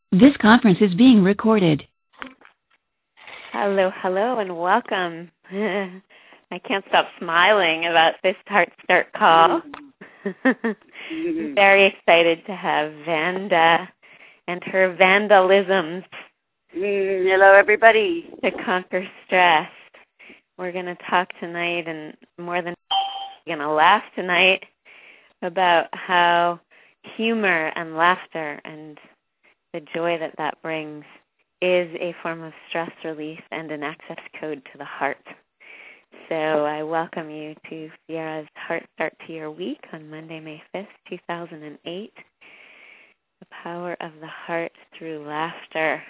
This conference is being recorded. Hello, hello, and welcome. I can't stop smiling about this Heart Start call. I'm very excited to have Vanda and her vandalisms. Hello, everybody. To conquer stress. We're going to talk tonight, and more than we're going to laugh tonight about how humor and laughter and the joy that that brings is a form of stress relief and an access code to the heart. So I welcome you to Sierra's Heart Start to Your Week on Monday, May 5th, 2008. The power of the heart through laughter.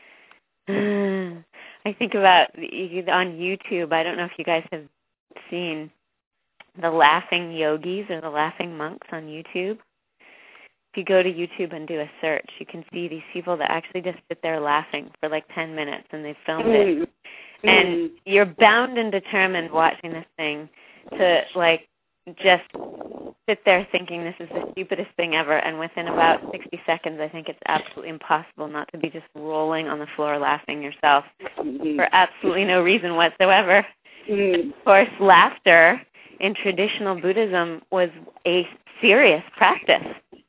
I think about on YouTube, I don't know if you guys have seen the laughing yogis or the laughing monks on YouTube. If you go to YouTube and do a search, you can see these people that actually just sit there laughing for like 10 minutes, and they filmed it. And you're bound and determined watching this thing to like just sit there thinking this is the stupidest thing ever, and within about 60 seconds I think it's absolutely impossible not to be just rolling on the floor laughing yourself for absolutely no reason whatsoever. Of course, laughter in traditional Buddhism was a serious practice.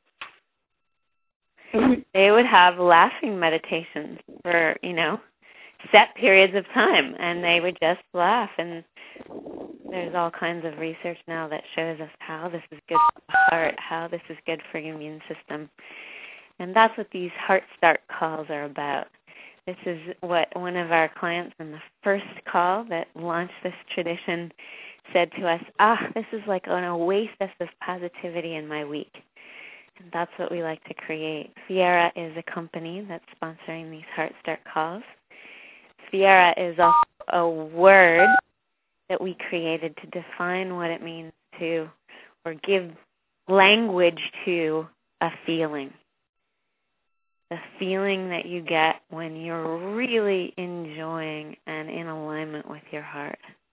They would have laughing meditations for, set periods of time, and they would just laugh. And there's all kinds of research now that shows us how this is good for the heart, how this is good for your immune system. And that's what these Heart Start calls are about. This is what one of our clients in the first call that launched this tradition said to us, this is like an oasis of positivity in my week. And that's what we like to create. Sierra is a company that's sponsoring these Heart Start calls. Sierra is also a word that we created to define what it means to, or give language to, a feeling. The feeling that you get when you're really enjoying and in alignment with your heart.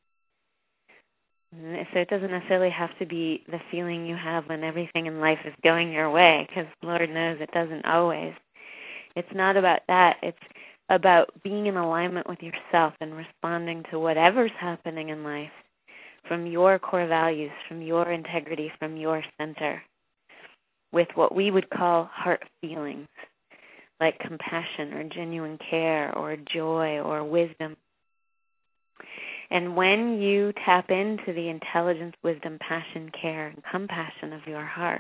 So it doesn't necessarily have to be the feeling you have when everything in life is going your way, because Lord knows it doesn't always. It's not about that. It's about being in alignment with yourself and responding to whatever's happening in life from your core values, from your integrity, from your center, with what we would call heart feelings, like compassion or genuine care or joy or wisdom. And when you tap into the intelligence, wisdom, passion, care, and compassion of your heart,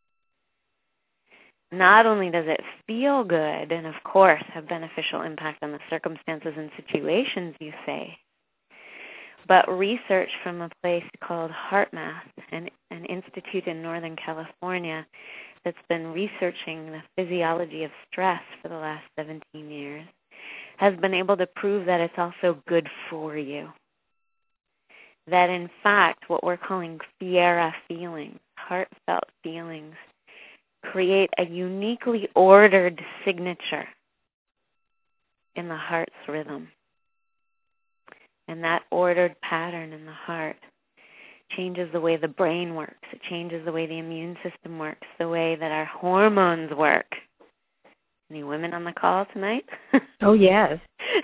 not only does it feel good and, of course, have beneficial impact on the circumstances and situations you face, but research from a place called HeartMath, an institute in Northern California that's been researching the physiology of stress for the last 17 years, has been able to prove that it's also good for you. That, in fact, what we're calling Sierra feelings, heartfelt feelings, create a uniquely ordered signature in the heart's rhythm. And that ordered pattern in the heart changes the way the brain works. It changes the way the immune system works, the way that our hormones work. Any women on the call tonight? Oh, yes.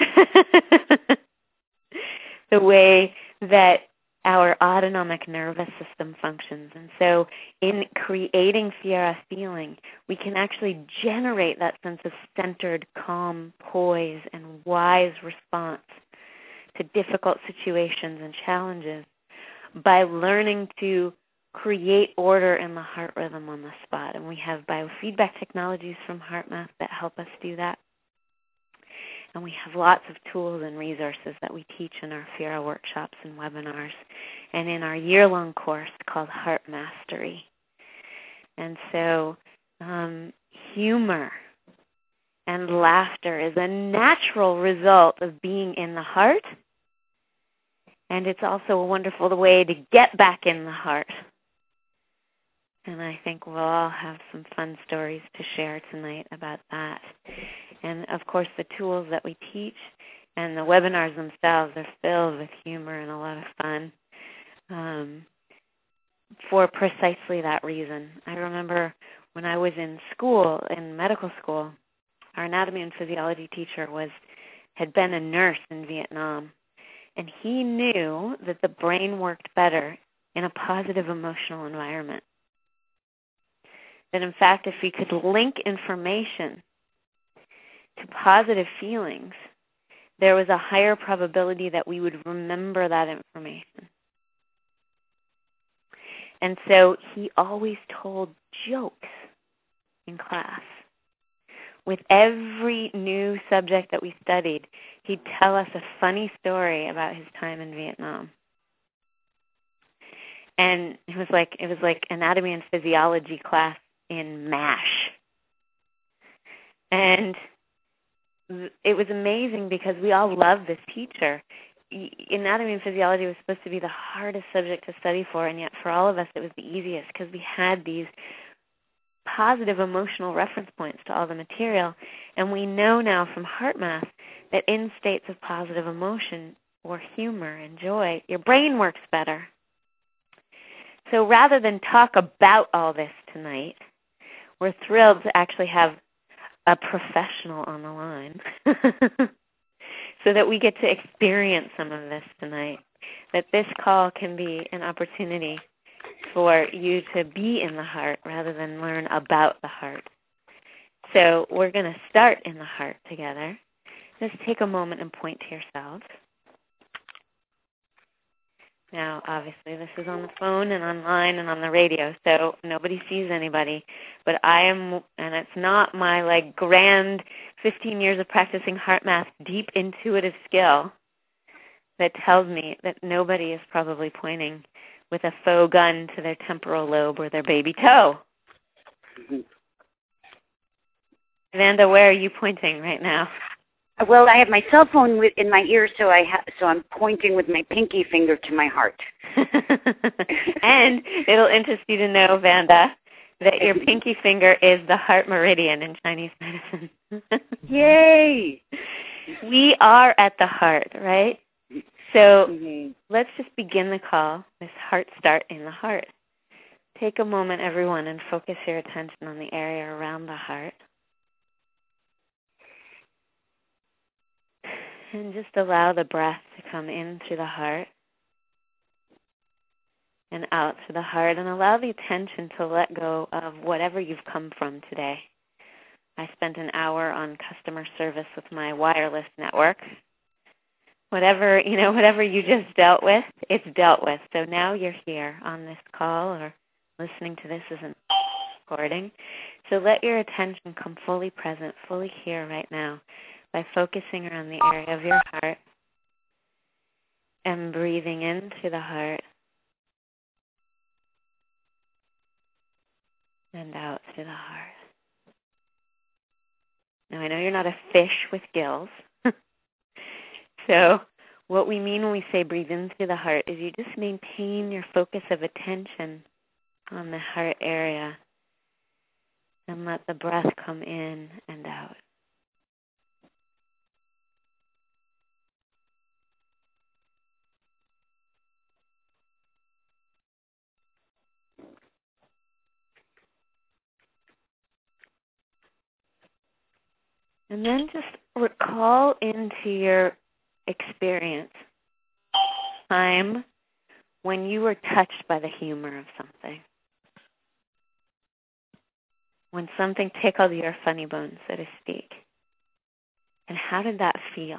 The way that our autonomic nervous system functions. And so in creating Sierra feeling, we can actually generate that sense of centered, calm, poise, and wise response to difficult situations and challenges by learning to create order in the heart rhythm on the spot. And we have biofeedback technologies from HeartMath that help us do that. And we have lots of tools and resources that we teach in our Sierra workshops and webinars and in our year-long course called Heart Mastery. And so humor and laughter is a natural result of being in the heart, and it's also a wonderful way to get back in the heart. And I think we'll all have some fun stories to share tonight about that. And, of course, the tools that we teach and the webinars themselves are filled with humor and a lot of fun for precisely that reason. I remember when I was in school, in medical school, our anatomy and physiology teacher had been a nurse in Vietnam, and he knew that the brain worked better in a positive emotional environment. That in fact, if we could link information to positive feelings, there was a higher probability that we would remember that information. And so he always told jokes in class. With every new subject that we studied, he'd tell us a funny story about his time in Vietnam. And it was like anatomy and physiology class in MASH. And it was amazing because we all loved this teacher. Anatomy and physiology was supposed to be the hardest subject to study for, and yet for all of us it was the easiest because we had these positive emotional reference points to all the material. And we know now from HeartMath that in states of positive emotion or humor and joy, your brain works better. So rather than talk about all this tonight, we're thrilled to actually have a professional on the line so that we get to experience some of this tonight, that this call can be an opportunity for you to be in the heart rather than learn about the heart. So we're going to start in the heart together. Just take a moment and point to yourselves. Now, obviously, this is on the phone and online and on the radio, so nobody sees anybody. But I am, and it's not my grand 15 years of practicing HeartMath deep intuitive skill that tells me that nobody is probably pointing with a faux gun to their temporal lobe or their baby toe. Vanda, where are you pointing right now? Well, I have my cell phone in my ear, so I'm pointing with my pinky finger to my heart. And it'll interest you to know, Vanda, that your pinky finger is the heart meridian in Chinese medicine. Yay! We are at the heart, right? So let's just begin the call with Heart Start in the Heart. Take a moment, everyone, and focus your attention on the area around the heart. And just allow the breath to come in through the heart and out through the heart, and allow the attention to let go of whatever you've come from today. I spent an hour on customer service with my wireless network. Whatever you just dealt with, it's dealt with. So now you're here on this call or listening to this as a recording. So let your attention come fully present, fully here right now, by focusing around the area of your heart and breathing into the heart and out through the heart. Now, I know you're not a fish with gills. So what we mean when we say breathe in through the heart is you just maintain your focus of attention on the heart area and let the breath come in and out. And then just recall into your experience time when you were touched by the humor of something. When something tickled your funny bone, so to speak. And how did that feel?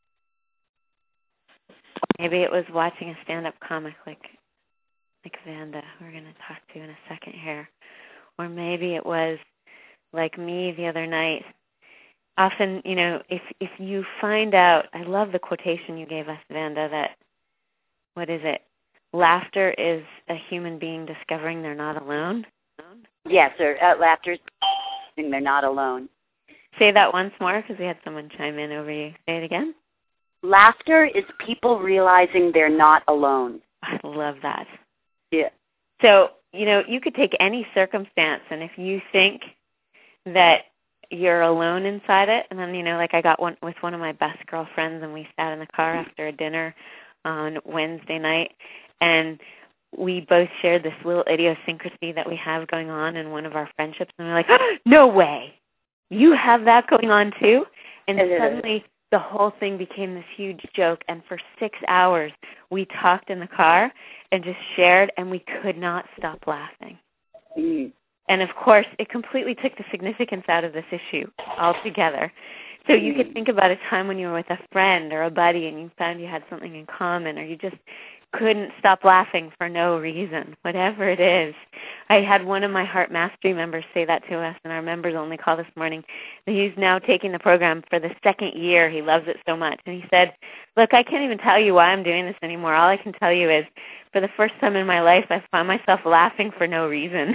Maybe it was watching a stand-up comic like Vanda, who we're going to talk to in a second here. Or maybe it was like me the other night. Often, if you find out, I love the quotation you gave us, Vanda, that, what is it? Laughter is a human being discovering they're not alone. Yes, or laughter is they're not alone. Say that once more, because we had someone chime in over you. Say it again. Laughter is people realizing they're not alone. I love that. Yeah. So, you could take any circumstance, and if you think that you're alone inside it, and then, I got with one of my best girlfriends, and we sat in the car after a dinner on Wednesday night, and we both shared this little idiosyncrasy that we have going on in one of our friendships, and we're like, oh, no way. you have that going on too? And suddenly the whole thing became this huge joke. And for 6 hours, we talked in the car and just shared, and we could not stop laughing. Mm. And, of course, it completely took the significance out of this issue altogether. So you could think about a time when you were with a friend or a buddy and you found you had something in common, or you just couldn't stop laughing for no reason, whatever it is. I had one of my Heart Mastery members say that to us in our members-only call this morning. He's now taking the program for the second year. He loves it so much. And he said, look, I can't even tell you why I'm doing this anymore. All I can tell you is for the first time in my life, I found myself laughing for no reason.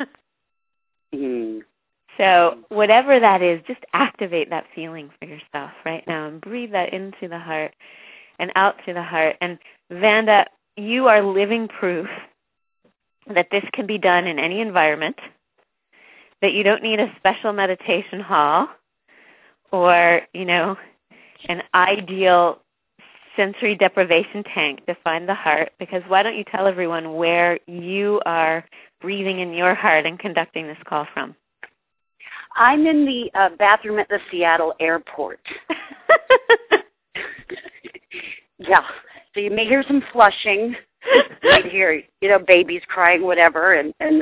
Mm. So whatever that is, just activate that feeling for yourself right now and breathe that into the heart and out through the heart. And Vanda, you are living proof that this can be done in any environment, that you don't need a special meditation hall or, an ideal sensory deprivation tank to find the heart, because why don't you tell everyone where you are breathing in your heart and conducting this call from? I'm in the bathroom at the Seattle airport. Yeah. So you may hear some flushing. You might hear, babies crying, whatever,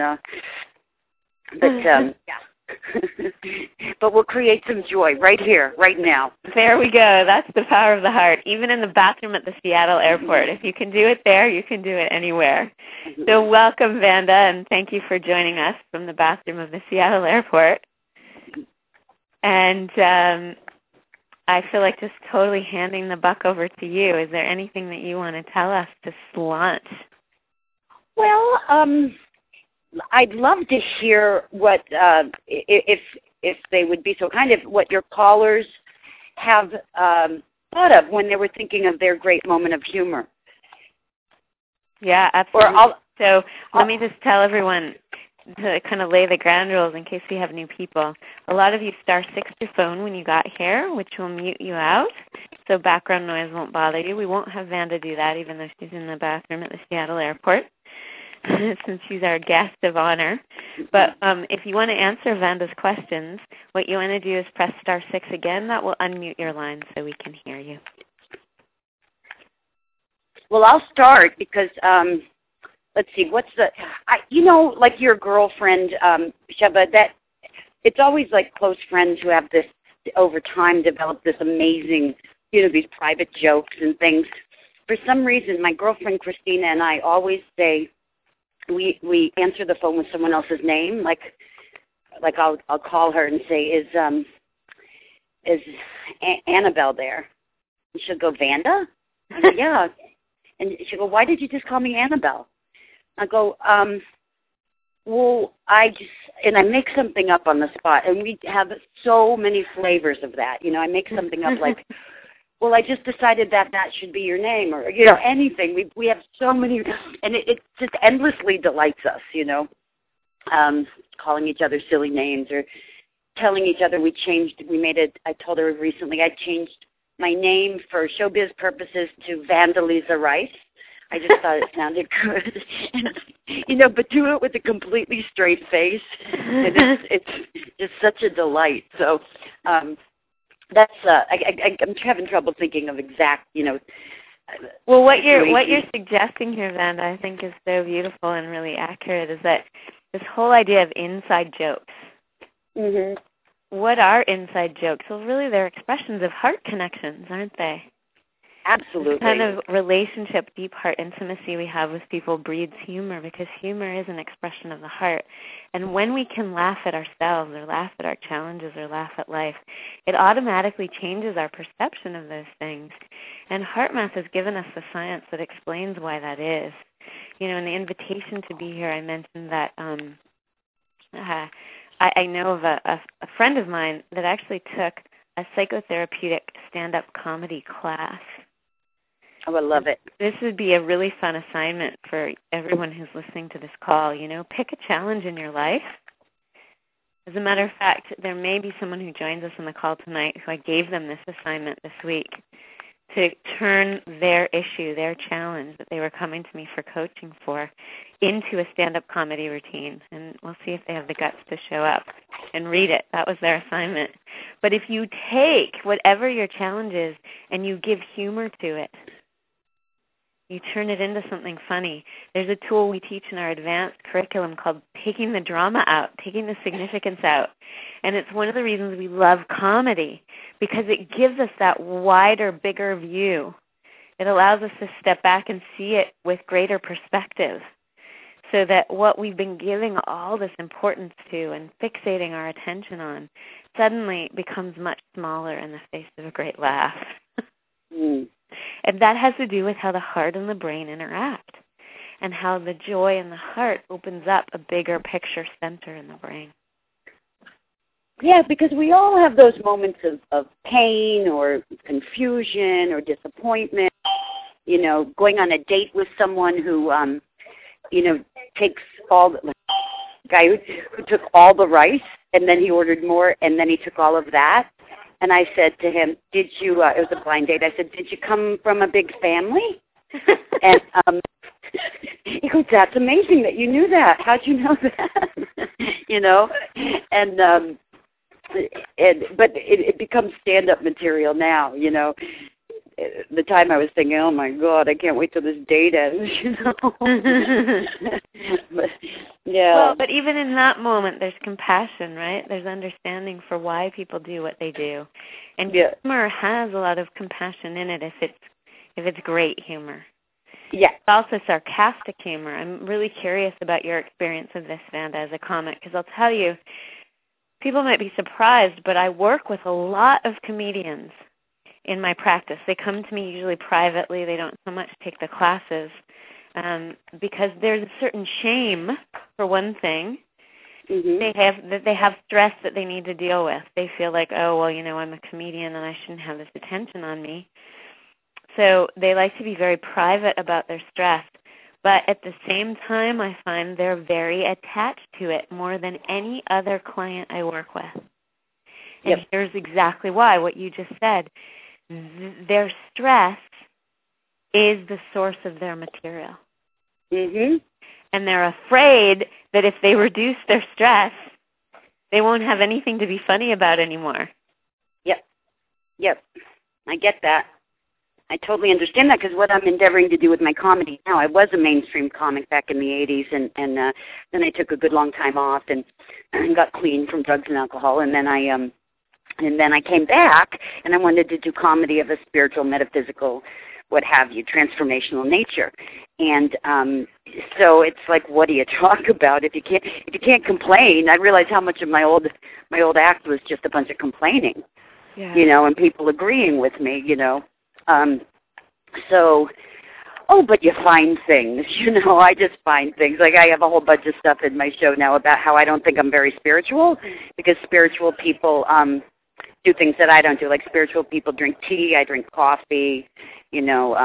but yeah. But we'll create some joy right here, right now. There we go. That's the power of the heart. Even in the bathroom at the Seattle airport. If you can do it there, you can do it anywhere. So welcome, Vanda, and thank you for joining us from the bathroom of the Seattle airport. And I feel like just totally handing the buck over to you. Is there anything that you want to tell us to launch? Well, I'd love to hear what, if they would be so kind, of what your callers have thought of when they were thinking of their great moment of humor. Yeah, absolutely. So let me just tell everyone to kind of lay the ground rules in case we have new people. A lot of you *6 your phone when you got here, which will mute you out, so background noise won't bother you. We won't have Vanda do that, even though she's in the bathroom at the Seattle airport, since she's our guest of honor. But if you want to answer Vanda's questions, what you want to do is press *6 again. That will unmute your line so we can hear you. Well, I'll start because let's see, like your girlfriend, Sheba, that it's always like close friends who have this, over time, develop this amazing, these private jokes and things. For some reason, my girlfriend Christina and I always say, we answer the phone with someone else's name. Like I'll call her and say, is Annabelle there? And she'll go, Vanda? I go, yeah. And she'll go, why did you just call me Annabelle? I go, well, I make something up on the spot, and we have so many flavors of that. I make something up like, well, I just decided that should be your name, or, anything. We have so many, and it just endlessly delights us, calling each other silly names or telling each other I told her recently I changed my name for showbiz purposes to Vandalisa Rice. I just thought it sounded good, but do it with a completely straight face, and it's just such a delight. So that's I'm having trouble thinking of exact, Well, what you're suggesting here, Vanda, I think is so beautiful and really accurate. Is that this whole idea of inside jokes? Mm-hmm. What are inside jokes? Well, really, they're expressions of heart connections, aren't they? Absolutely. This kind of relationship, deep heart intimacy we have with people breeds humor, because humor is an expression of the heart. And when we can laugh at ourselves or laugh at our challenges or laugh at life, it automatically changes our perception of those things. And HeartMath has given us the science that explains why that is. In the invitation to be here, I mentioned that I know of a friend of mine that actually took a psychotherapeutic stand-up comedy class. Oh, I love it. This would be a really fun assignment for everyone who's listening to this call. Pick a challenge in your life. As a matter of fact, there may be someone who joins us on the call tonight who I gave them this assignment this week to turn their issue, their challenge that they were coming to me for coaching for, into a stand-up comedy routine. And we'll see if they have the guts to show up and read it. That was their assignment. But if you take whatever your challenge is and you give humor to it, you turn it into something funny. There's a tool we teach in our advanced curriculum called taking the drama out, taking the significance out. And it's one of the reasons we love comedy, because it gives us that wider, bigger view. It allows us to step back and see it with greater perspective, so that what we've been giving all this importance to and fixating our attention on suddenly becomes much smaller in the face of a great laugh. And that has to do with how the heart and the brain interact, and how the joy in the heart opens up a bigger picture center in the brain. Yeah, because we all have those moments of pain or confusion or disappointment, you know, going on a date with someone who, you know, takes all the guy who took all the rice and then he ordered more and then he took all of that. And I said to him, did you, it was a blind date, I said, did you come from a big family? And he goes, that's amazing that you knew that. How'd you know that? You know? And but it becomes stand-up material now, you know. The time I was thinking, oh my God, I can't wait till this date ends, you know. But, yeah. Well, but even in that moment, there's compassion, right? There's understanding for why people do what they do, and humor has a lot of compassion in it if it's great humor. Yeah. It's also sarcastic humor. I'm really curious about your experience of this, Vanda, as a comic, because I'll tell you, people might be surprised, but I work with a lot of comedians in my practice. They come to me usually privately. They don't so much take the classes because there's a certain shame, for one thing. Mm-hmm. They have stress that they need to deal with. They feel like, oh, well, you know, I'm a comedian and I shouldn't have this attention on me. So they like to be very private about their stress. But at the same time, I find they're very attached to it more than any other client I work with. And here's exactly why, what you just said. Their stress is the source of their material. Mm-hmm. And they're afraid that if they reduce their stress, they won't have anything to be funny about anymore. Yep. I get that. I totally understand that, because what I'm endeavoring to do with my comedy now, I was a mainstream comic back in the 80s, and then I took a good long time off and got clean from drugs and alcohol, and then I came back, and I wanted to do comedy of a spiritual, metaphysical, what have you, transformational nature. And so it's like, what do you talk about if you can't complain? I realized how much of my old act was just a bunch of complaining, you know, and people agreeing with me, you know. But you find things, you know, I just find things. Like I have a whole bunch of stuff in my show now about how I don't think I'm very spiritual, because spiritual people do things that I don't do. Like spiritual people drink tea, I drink coffee, you know.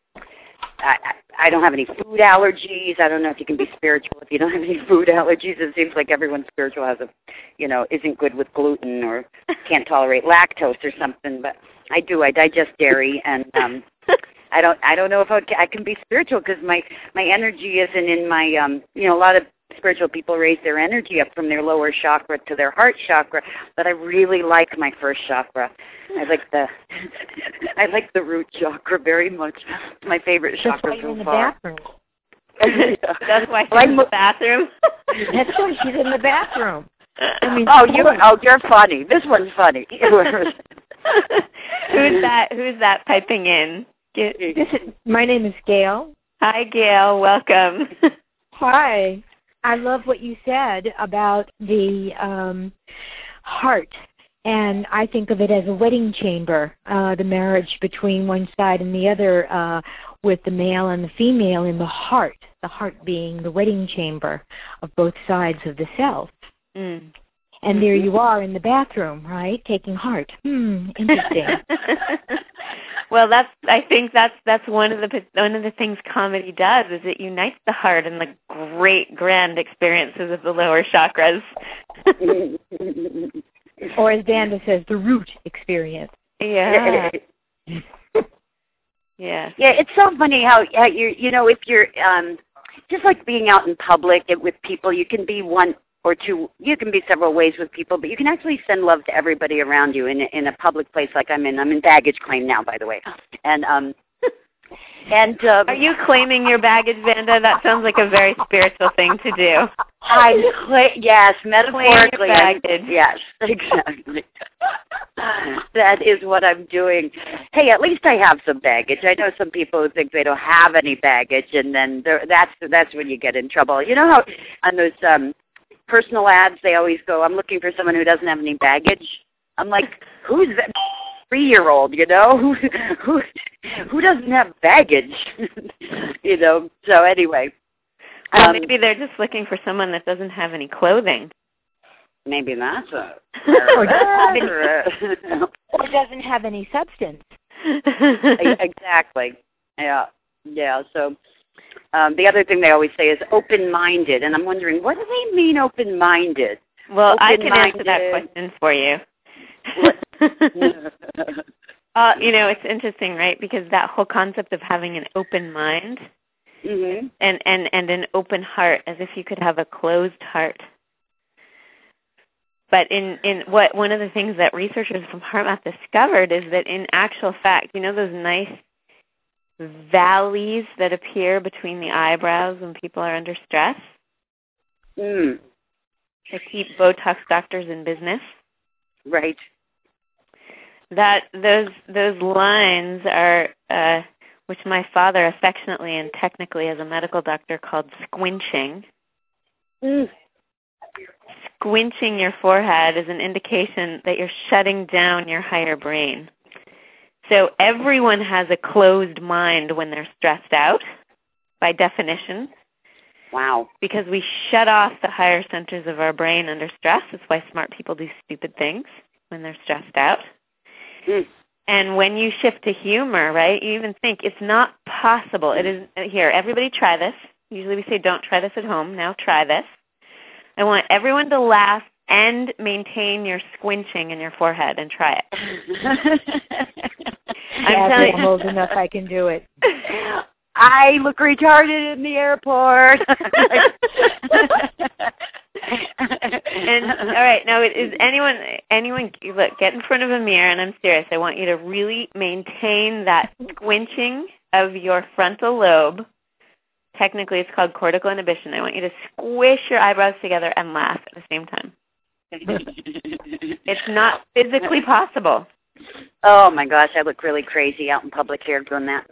I don't have any food allergies. I don't know if you can be spiritual if you don't have any food allergies. It seems like everyone spiritual has isn't good with gluten or can't tolerate lactose or something, but I do. I digest dairy, and I don't know if I can be spiritual, because my energy isn't in my a lot of spiritual people raise their energy up from their lower chakra to their heart chakra, but I really like my first chakra. I like the root chakra very much. It's my favorite chakra so far. That's why she's in the bathroom. That's why she's in the bathroom. I mean, you're funny. This one's funny. Who's that piping in? My name is Gail. Hi, Gail. Welcome. Hi. I love what you said about the heart, and I think of it as a wedding chamber, the marriage between one side and the other, with the male and the female in the heart being the wedding chamber of both sides of the self. Mm. And there you are in the bathroom, right, taking heart. Interesting. Well, I think that's one of the things comedy does, is it unites the heart and the great grand experiences of the lower chakras. Or as Vanda says, the root experience. Yeah. Yes. Yeah, it's so funny how if you're just like being out in public with people, you can be one or two, you can be several ways with people, but you can actually send love to everybody around you in a public place like I'm in. I'm in baggage claim now, by the way. And are you claiming your baggage, Vanda? That sounds like a very spiritual thing to do. Yes, metaphorically. Baggage. Yes, exactly. That is what I'm doing. Hey, at least I have some baggage. I know some people who think they don't have any baggage, and then that's when you get in trouble. You know how on those personal ads they always go, "I'm looking for someone who doesn't have any baggage." I'm like, who's that 3-year-old? You know, who doesn't have baggage? You know. So anyway. Well, maybe they're just looking for someone that doesn't have any clothing. Maybe that's or doesn't have any substance. Exactly. Yeah. So the other thing they always say is open-minded, and I'm wondering, what do they mean open-minded? Well, I can answer that question for you. It's interesting, right? Because that whole concept of having an open mind. Mm-hmm. And an open heart, as if you could have a closed heart. But one of the things that researchers from HeartMath discovered is that in actual fact, those nice valleys that appear between the eyebrows when people are under stress? Mm. They keep Botox doctors in business. Right. That those lines are which my father affectionately and technically as a medical doctor called squinching. Mm. Squinching your forehead is an indication that you're shutting down your higher brain. So everyone has a closed mind when they're stressed out, by definition. Wow. Because we shut off the higher centers of our brain under stress. That's why smart people do stupid things when they're stressed out. Mm. And when you shift to humor, right, you even think it's not possible. It is here. Everybody try this. Usually we say don't try this at home. Now try this. I want everyone to laugh and maintain your squinching in your forehead and try it. I'm old enough I can do it. I look retarded in the airport. And all right, now is anyone look, get in front of a mirror, and I'm serious. I want you to really maintain that squinching of your frontal lobe. Technically, it's called cortical inhibition. I want you to squish your eyebrows together and laugh at the same time. It's not physically possible. Oh my gosh, I look really crazy out in public here doing that.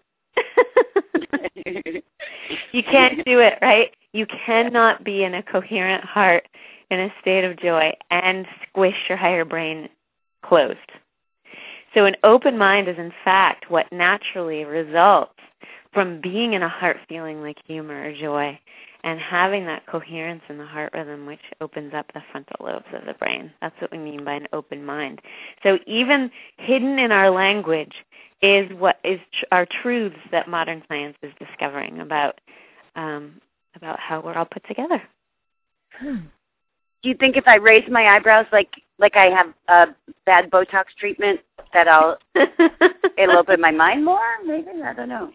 You can't do it, right? You cannot be in a coherent heart, in a state of joy, and squish your higher brain closed. So an open mind is, in fact, what naturally results from being in a heart feeling like humor or joy and having that coherence in the heart rhythm, which opens up the frontal lobes of the brain. That's what we mean by an open mind. So even hidden in our language is what is our truths that modern science is discovering about how we're all put together. Do you think if I raise my eyebrows like I have a bad Botox treatment, that it'll open my mind more? Maybe, I don't know.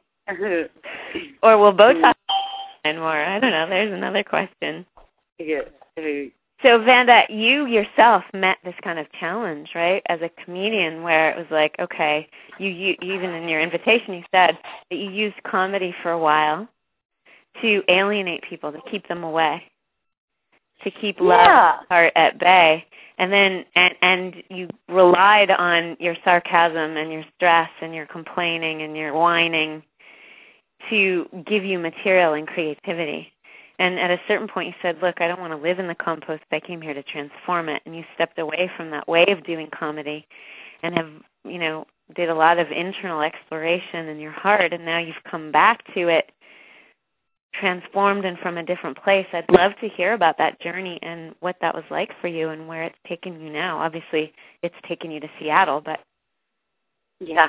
Or will Botox and more? I don't know. There's another question. Yeah. So, Vanda, you yourself met this kind of challenge, right, as a comedian, where it was like, okay, you even in your invitation, you said that you used comedy for a while to alienate people, to keep them away, to keep love heart at bay, and then and you relied on your sarcasm and your stress and your complaining and your whining to give you material and creativity. And at a certain point you said, look, I don't want to live in the compost. I came here to transform it. And you stepped away from that way of doing comedy and have, did a lot of internal exploration in your heart. And now you've come back to it transformed and from a different place. I'd love to hear about that journey and what that was like for you and where it's taken you now. Obviously, it's taken you to Seattle, but... Yeah.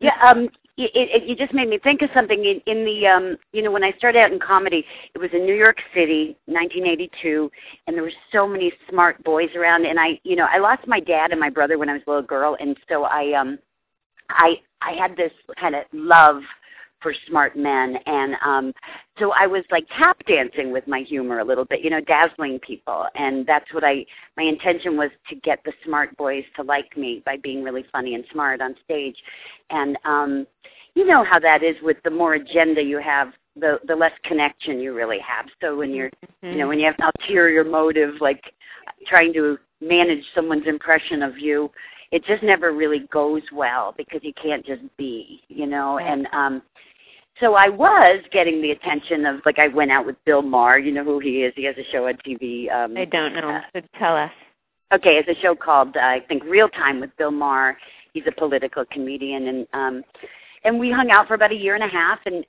You just made me think of something in the when I started out in comedy, it was in New York City, 1982, and there were so many smart boys around, and I lost my dad and my brother when I was a little girl, and so I had this kind of love for smart men. And so I was like tap dancing with my humor a little bit, dazzling people. And that's what my intention was, to get the smart boys to like me by being really funny and smart on stage. And you know how that is with the more agenda you have, the less connection you really have. So when you're, when you have an ulterior motive, like trying to manage someone's impression of you, it just never really goes well, because you can't just be, And so I was getting the attention of, like, I went out with Bill Maher. You know who he is? He has a show on TV. I don't know. So tell us. Okay, it's a show called, I think, Real Time with Bill Maher. He's a political comedian, and we hung out for about a year and a half, and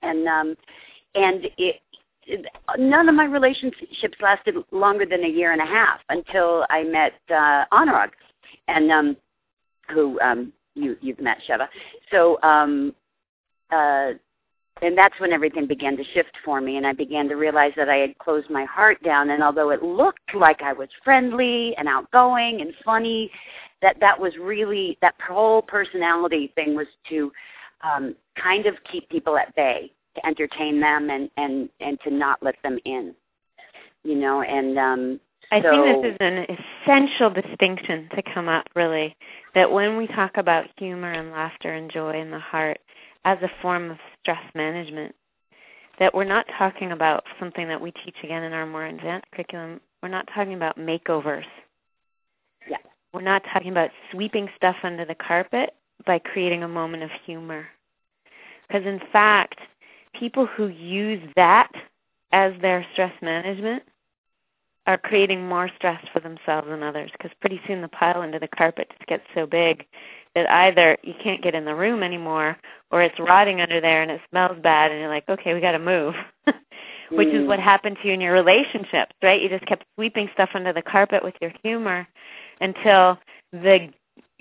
none of my relationships lasted longer than a year and a half until I met Anurag, and who you've met, Sheva. So, and that's when everything began to shift for me, and I began to realize that I had closed my heart down. And although it looked like I was friendly and outgoing and funny, that was really, that whole personality thing was to kind of keep people at bay, to entertain them and to not let them in, and I think this is an essential distinction to come up, really, that when we talk about humor and laughter and joy in the heart as a form of stress management, that we're not talking about something that we teach again in our more advanced curriculum. We're not talking about makeovers. Yeah. We're not talking about sweeping stuff under the carpet by creating a moment of humor. Because, in fact, people who use that as their stress management are creating more stress for themselves and others, because pretty soon the pile under the carpet just gets so big that either you can't get in the room anymore, or it's rotting under there and it smells bad, and you're like, okay, we got to move, which is what happened to you in your relationships, right? You just kept sweeping stuff under the carpet with your humor until they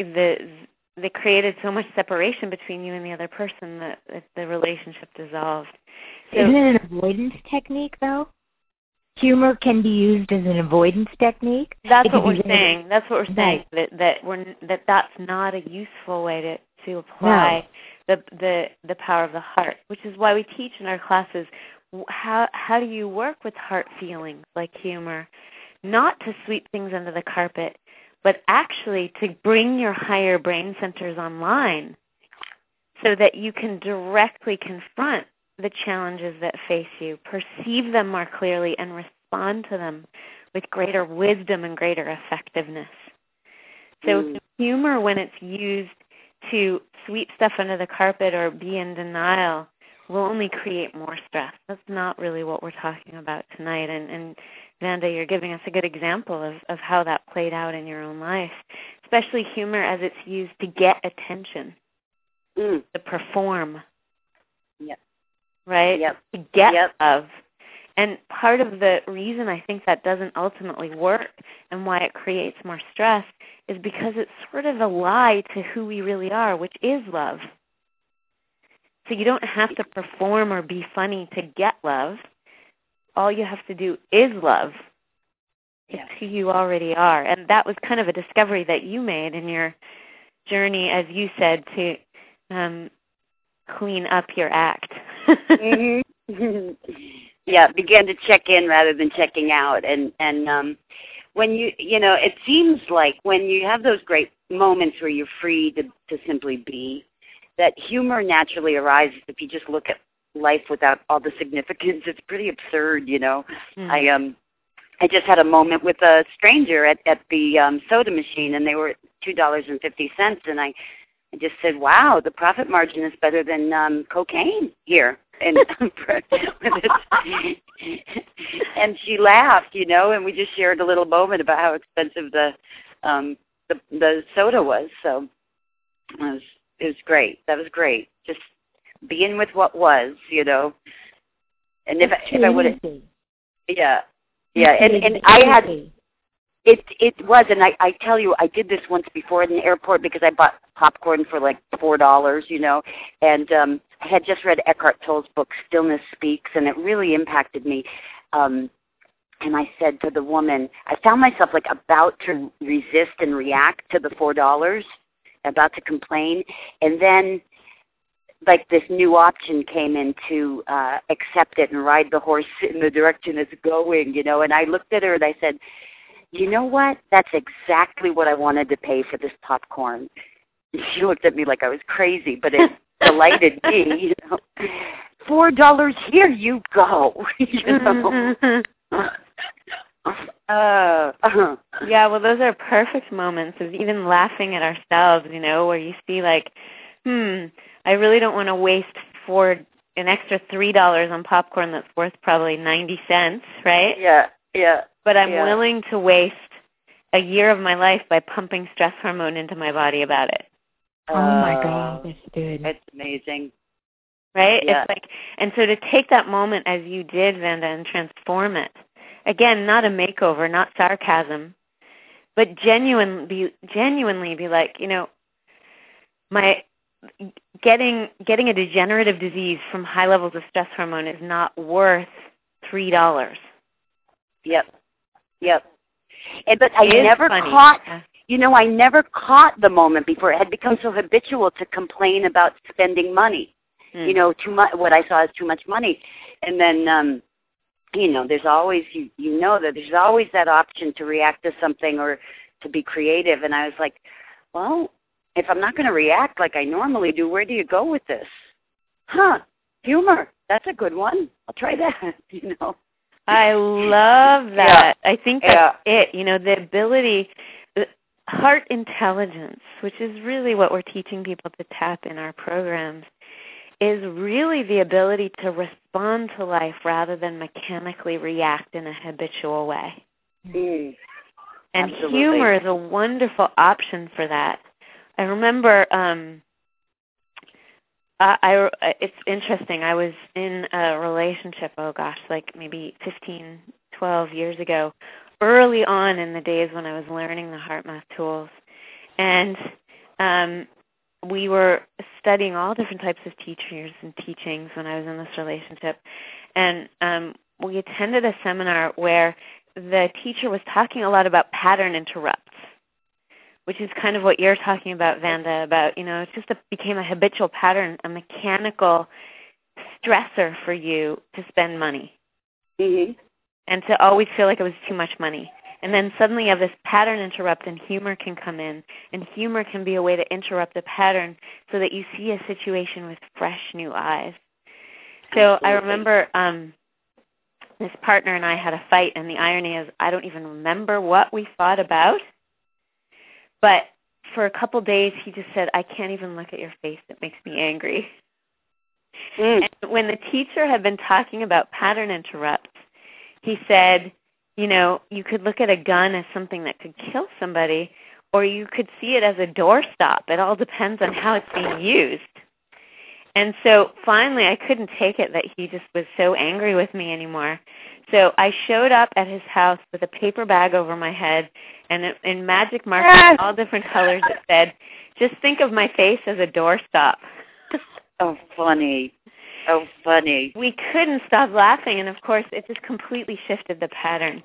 created so much separation between you and the other person that the relationship dissolved. So, isn't it an avoidance technique, though? Humor can be used as an avoidance technique. That's what we're saying. That's what we're saying. That's not a useful way to apply the power of the heart, which is why we teach in our classes how do you work with heart feelings like humor, not to sweep things under the carpet, but actually to bring your higher brain centers online so that you can directly confront the challenges that face you, perceive them more clearly, and respond to them with greater wisdom and greater effectiveness. So humor, when it's used to sweep stuff under the carpet or be in denial, will only create more stress. That's not really what we're talking about tonight. And Vanda, you're giving us a good example of how that played out in your own life, especially humor as it's used to get attention, to perform. Yep. Right? Yep. To get love. And part of the reason I think that doesn't ultimately work and why it creates more stress is because it's sort of a lie to who we really are, which is love. So you don't have to perform or be funny to get love. All you have to do is love. It's who you already are. And that was kind of a discovery that you made in your journey, as you said, to clean up your act. Yeah, began to check in rather than checking out. And when it seems like when you have those great moments where you're free to simply be, that humor naturally arises if you just look at life without all the significance. It's pretty absurd, I just had a moment with a stranger at the soda machine, and they were $2.50, and I just said, wow, the profit margin is better than cocaine here. And and she laughed, and we just shared a little moment about how expensive the soda was. So it was great. That was great. Just being with what was, And if I would have, and I had. It was, and I tell you, I did this once before in the airport because I bought popcorn for like $4, and I had just read Eckhart Tolle's book, Stillness Speaks, and it really impacted me. And I said to the woman, I found myself like about to resist and react to the $4, about to complain, and then like this new option came in to accept it and ride the horse in the direction it's going, you know. And I looked at her and I said, you know what? That's exactly what I wanted to pay for this popcorn. She looked at me like I was crazy, but it delighted me, you know. $4, here you go, you know. Yeah, well, those are perfect moments of even laughing at ourselves, you know, where you see like, I really don't want to waste an extra $3 on popcorn that's worth probably 90 cents, right? Yeah. But I'm willing to waste a year of my life by pumping stress hormone into my body about it. Oh my God, that's good. It's amazing. Right? Yeah. It's like, and so to take that moment as you did, Vanda, and transform it. Again, not a makeover, not sarcasm, but genuinely be like, you know, my getting a degenerative disease from high levels of stress hormone is not worth $3. Yep. But I never caught the moment before. It had become so habitual to complain about spending money. You know, too much. What I saw as too much money, and then you know, there's always you know that there's always that option to react to something or to be creative. And I was like, well, if I'm not going to react like I normally do, where do you go with this? Humor. That's a good one. I'll try that. You know. I love that. Yeah. I think that's it. You know, the ability, heart intelligence, which is really what we're teaching people to tap in our programs, is really the ability to respond to life rather than mechanically react in a habitual way. And absolutely. Humor is a wonderful option for that. I remember, it's interesting. I was in a relationship, like maybe 15, 12 years ago, early on in the days when I was learning the HeartMath tools. And we were studying all different types of teachers and teachings when I was in this relationship. And we attended a seminar where the teacher was talking a lot about pattern interrupts, which is kind of what you're talking about, Vanda, about, you know, it became a habitual pattern, a mechanical stressor for you to spend money. Mm-hmm. And to always feel like it was too much money. And then suddenly you have this pattern interrupt and humor can come in. And humor can be a way to interrupt the pattern so that you see a situation with fresh new eyes. So I remember this partner and I had a fight, and the irony is I don't even remember what we fought about. But for a couple days he just said, I can't even look at your face. It makes me angry. And when the teacher had been talking about pattern interrupts, he said, you know, you could look at a gun as something that could kill somebody, or you could see it as a doorstop. It all depends on how it's being used. And so finally I couldn't take it that he just was so angry with me anymore. So I showed up at his house with a paper bag over my head, and in magic markers, all different colors, it said, just think of my face as a doorstop. Oh, funny. Oh, funny. We couldn't stop laughing, and of course, it just completely shifted the pattern.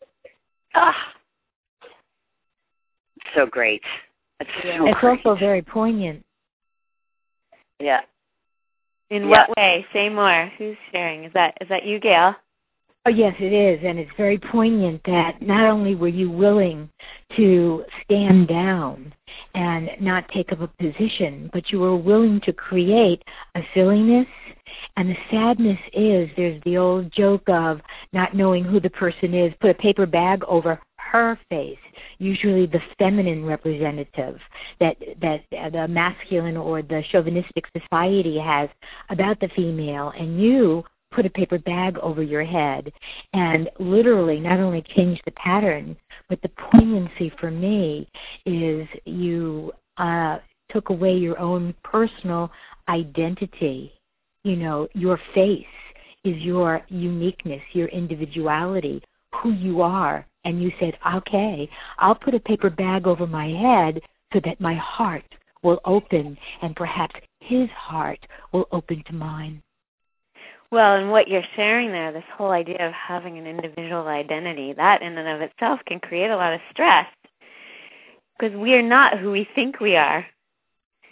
So great. It's also very poignant. Yeah. In what way? Say more. Who's sharing? Is that you, Gail? Oh, yes, it is, and it's very poignant that not only were you willing to stand down and not take up a position, but you were willing to create a silliness. And the sadness is there's the old joke of not knowing who the person is, put a paper bag over her face, usually the feminine representative that the masculine or the chauvinistic society has about the female, and you put a paper bag over your head and literally not only change the pattern, but the poignancy for me is you took away your own personal identity. You know, your face is your uniqueness, your individuality, who you are. And you said, okay, I'll put a paper bag over my head so that my heart will open, and perhaps his heart will open to mine. Well, and what you're sharing there, this whole idea of having an individual identity, that in and of itself can create a lot of stress because we are not who we think we are.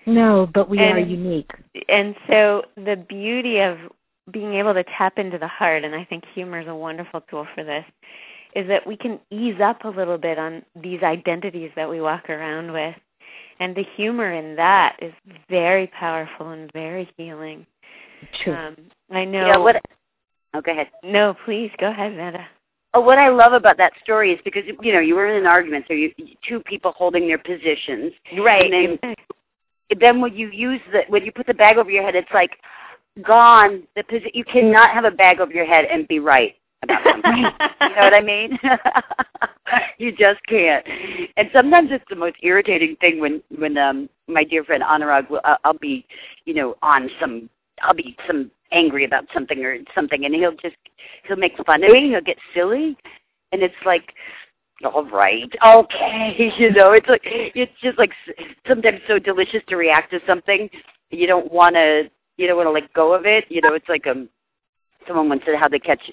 No, but we are unique. And so the beauty of being able to tap into the heart, and I think humor is a wonderful tool for this, is that we can ease up a little bit on these identities that we walk around with. And the humor in that is very powerful and very healing. True. I know. Yeah, go ahead. No, please, go ahead, Meta. Oh, what I love about that story is because, you were in an argument, so two people holding their positions. Right. And then when you put the bag over your head, it's like gone. You cannot have a bag over your head and be right about something. You know what I mean? You just can't. And sometimes it's the most irritating thing when my dear friend Anurag, I'll be, I'll be angry about something, and he'll make fun of me. He'll get silly, and it's like, all right, okay, it's just like sometimes so delicious to react to something. You don't want to let go of it. It's like someone once said how they catch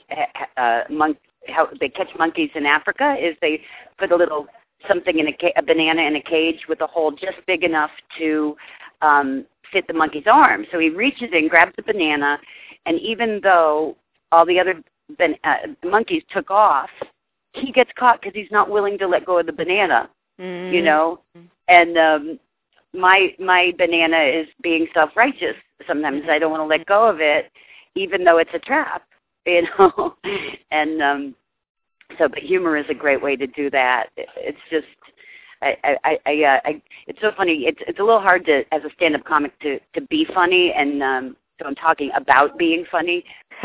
monkeys in Africa is they put a little something in a banana in a cage with a hole just big enough to fit the monkey's arm. So he reaches in, grabs the banana, and even though all the other monkeys took off, he gets caught because he's not willing to let go of the banana. Mm-hmm. And my banana is being self-righteous. Sometimes I don't want to let go of it, even though it's a trap. And but humor is a great way to do that. It's just. It's so funny. It's a little hard to, as a stand-up comic, to be funny, and so I'm talking about being funny.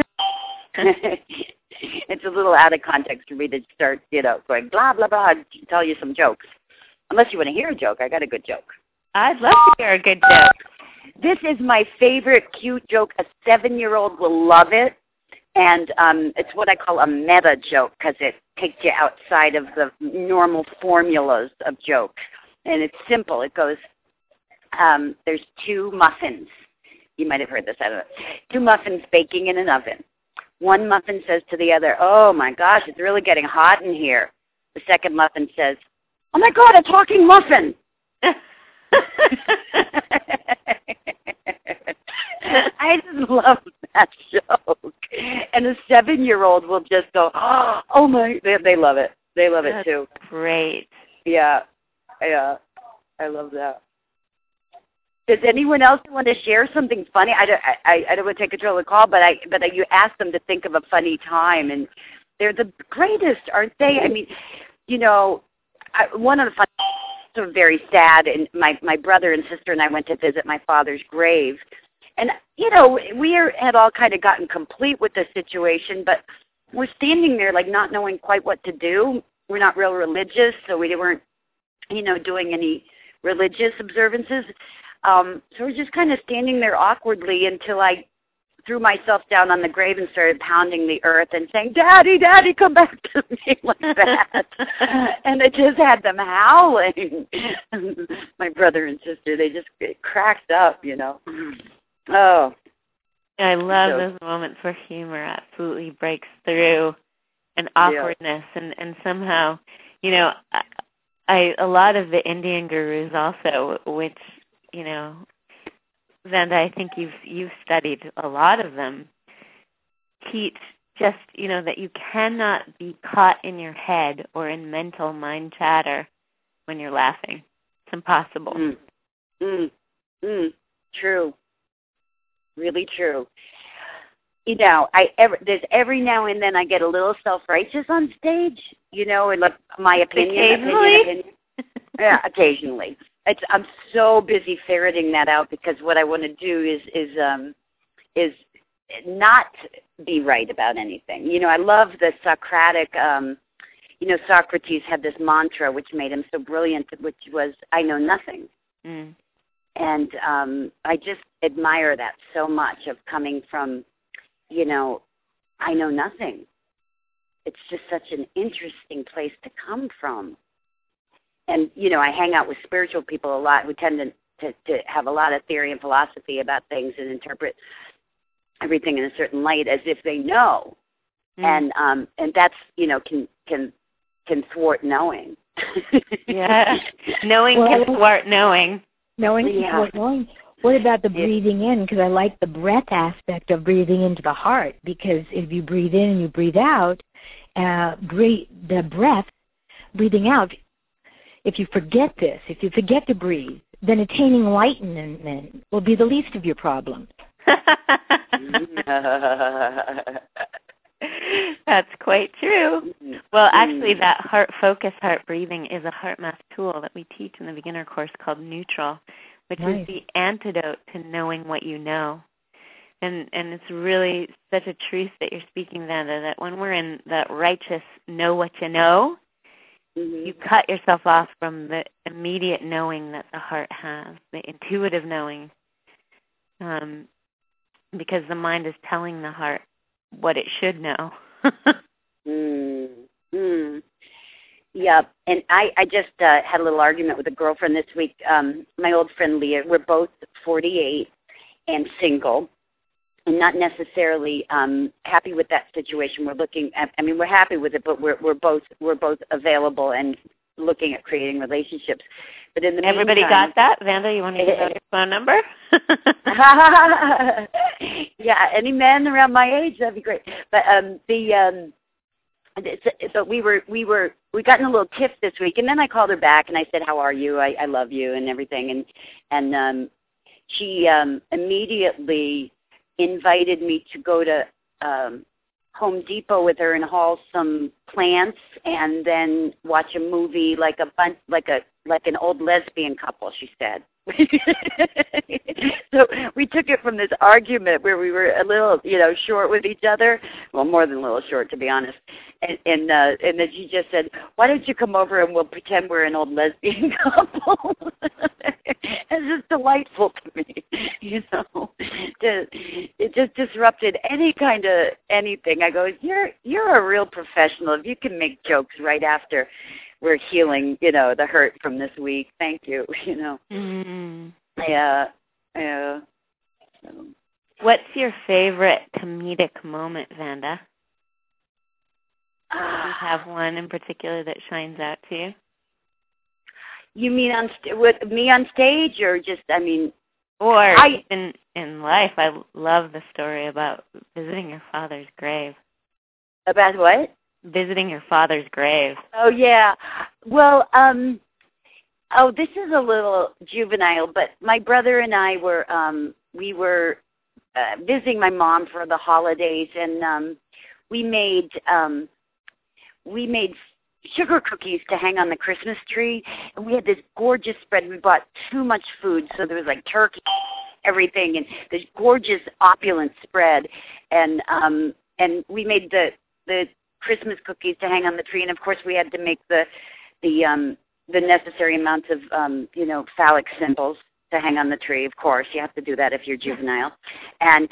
It's a little out of context for me to start, going blah blah blah, tell you some jokes. Unless you want to hear a joke, I got a good joke. I'd love to hear a good joke. This is my favorite cute joke. A 7-year-old will love it, and it's what I call a meta joke because it takes you outside of the normal formulas of jokes. And it's simple. It goes, there's 2 muffins. You might have heard this, I don't know. 2 muffins baking in an oven. One muffin says to the other, "Oh my gosh, it's really getting hot in here." The second muffin says, "Oh my God, a talking muffin." I just love that joke. And a 7-year-old will just go, "Oh my," they love it. They love it too. Great. Yeah. I love that. Does anyone else want to share something funny? I don't want to take control of the call, but you asked them to think of a funny time, and they're the greatest, aren't they? I mean, one of the funny, sort of very sad, and my brother and sister and I went to visit my father's grave, and we had all kind of gotten complete with the situation, but we're standing there like not knowing quite what to do. We're not real religious, so we weren't, doing any religious observances. So we're just kind of standing there awkwardly until I threw myself down on the grave and started pounding the earth and saying, "Daddy, Daddy, come back to me," like that. And it just had them howling. My brother and sister, they just cracked up, Oh. I love those moments where humor absolutely breaks through an awkwardness, and somehow, a lot of the Indian gurus also, which, Venda, I think you've studied a lot of them, teach just, that you cannot be caught in your head or in mental mind chatter when you're laughing. It's impossible. True. Really true. There's every now and then I get a little self-righteous on stage, and like my opinion. Yeah, occasionally. I'm so busy ferreting that out because what I want to do is not be right about anything. I love the Socratic. Socrates had this mantra which made him so brilliant, which was, "I know nothing." Mm. And I just admire that so much, of coming from, I know nothing. It's just such an interesting place to come from. And, I hang out with spiritual people a lot who tend to have a lot of theory and philosophy about things and interpret everything in a certain light as if they know. Mm. And that's, can thwart knowing. Yeah. Knowing can thwart knowing. Knowing Yeah. before knowing. What about the breathing in? Because I like the breath aspect of breathing into the heart. Because if you breathe in and you breathe out, the breath, breathing out, if you forget this, if you forget to breathe, then attaining enlightenment will be the least of your problems. That's quite true. Well, actually, that heart focus, heart breathing is a HeartMath tool that we teach in the beginner course called Neutral, which is the antidote to knowing what you know. And it's really such a truth that you're speaking, Vanda, that when we're in that righteous know what you know, you cut yourself off from the immediate knowing that the heart has, the intuitive knowing, because the mind is telling the heart what it should know. Yeah, and I just had a little argument with a girlfriend this week. My old friend Leah, we're both 48 and single, and not necessarily happy with that situation. We're looking at, I mean, we're happy with it, but we're both available and looking at creating relationships. But in the Everybody meantime, got that? Vanda, you want to give out your phone number? Yeah, any men around my age, that'd be great. But but we got in a little tiff this week, and then I called her back and I said, "How are you? I love you," and everything, and she immediately invited me to go to Home Depot with her and haul some plants, and then watch a movie like an old lesbian couple, she said. So we took it from this argument where we were a little, short with each other. Well, more than a little short, to be honest. And then she just said, "Why don't you come over and we'll pretend we're an old lesbian couple?" It's just delightful to me, It just disrupted any kind of anything. I go, "You're a real professional. If you can make jokes right after we're healing, the hurt from this week. Thank you, Mm-hmm. Yeah. So. What's your favorite comedic moment, Vanda? Do you have one in particular that shines out to you? You mean with me on stage, or just, Or in life? I love the story about visiting your father's grave. About what? Visiting your father's grave. Oh, yeah. Well, this is a little juvenile, but my brother and I were, visiting my mom for the holidays, and we made sugar cookies to hang on the Christmas tree, and we had this gorgeous spread. We bought too much food, so there was like turkey, everything, and this gorgeous opulent spread, and we made the Christmas cookies to hang on the tree, and of course we had to make the necessary amounts of phallic symbols to hang on the tree. Of course, you have to do that if you're juvenile. And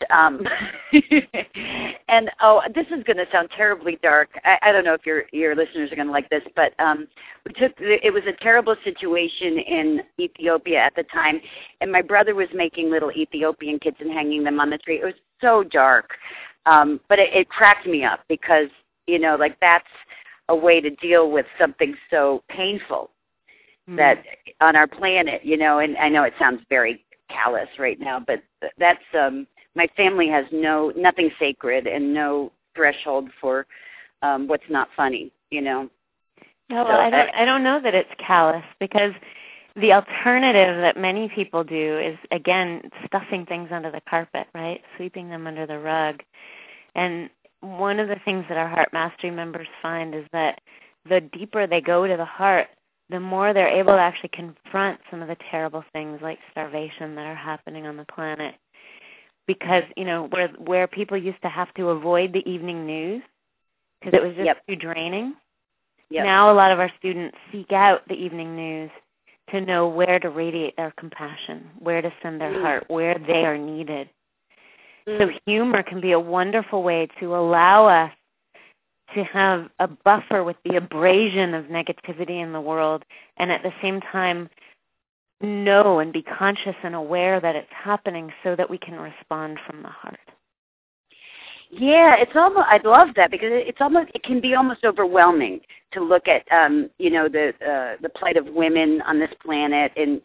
and this is going to sound terribly dark. I don't know if your listeners are going to like this, but it was a terrible situation in Ethiopia at the time, and my brother was making little Ethiopian kids and hanging them on the tree. It was so dark, but it cracked me up because that's a way to deal with something so painful. That on our planet, and I know it sounds very callous right now, but that's my family has nothing sacred and no threshold for what's not funny, No, well, I don't know that it's callous, because the alternative that many people do is, again, stuffing things under the carpet, right? Sweeping them under the rug. And one of the things that our Heart Mastery members find is that the deeper they go to the heart, the more they're able to actually confront some of the terrible things like starvation that are happening on the planet. Because, where people used to have to avoid the evening news because it was just too draining, now a lot of our students seek out the evening news to know where to radiate their compassion, where to send their heart, where they are needed. So humor can be a wonderful way to allow us to have a buffer with the abrasion of negativity in the world, and at the same time know and be conscious and aware that it's happening so that we can respond from the heart. Yeah, it's almost. I love that because it can be almost overwhelming to look at the plight of women on this planet and